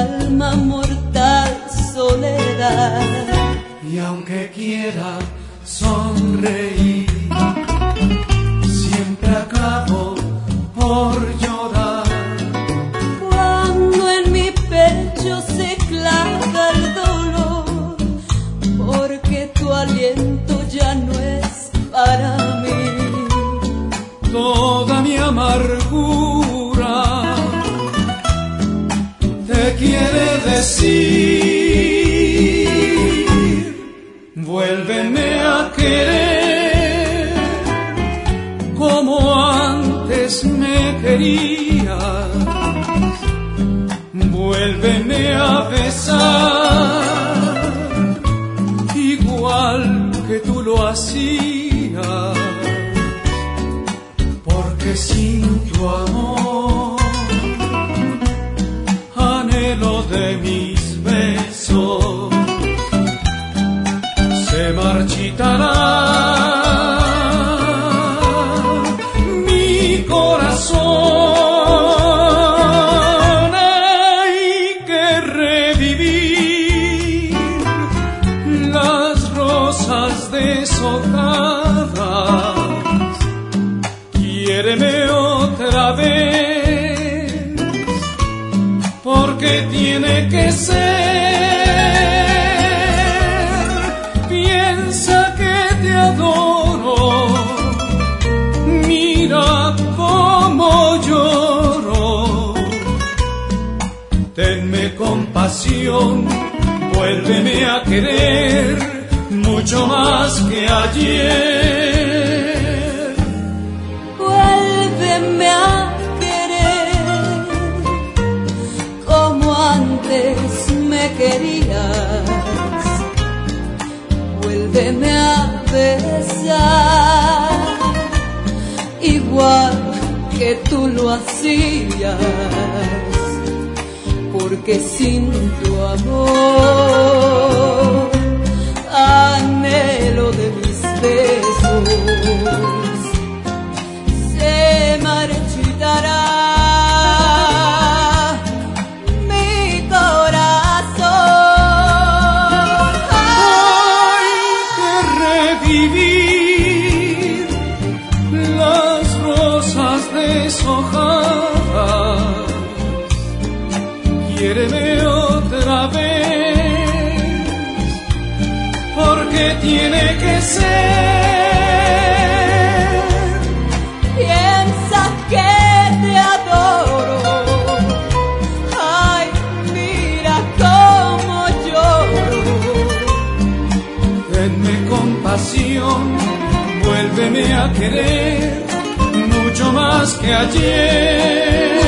calma mortal soledad. Y aunque quiera sonreír, siempre acabo por llorar. Cuando en mi pecho se clava el dolor, porque tu aliento ya no es para mí. Toda mi amargura te quiere decir: vuélveme a querer como antes me querías. Vuélveme a besar igual que tú lo hacías. Porque sin tu amor, anhelo de mis besos, se marchitará mi corazón. Hay que revivir las rosas deshojadas. Quiéreme otra vez, porque tiene que ser. Piensa que te adoro, mira cómo lloro. Tenme compasión, vuélveme a querer mucho más que ayer. Vuélveme a querer como antes me querías. Vuélveme a besar igual que tú lo hacías. Porque sin tu amor, anhelo de mis besos, se marchitará mi corazón. Hay que revivir las rosas deshojadas. Quiéreme otra vez, porque tiene que ser. Piensa que te adoro, ay, mira cómo lloro. Tenme compasión, vuélveme a querer mucho más que ayer.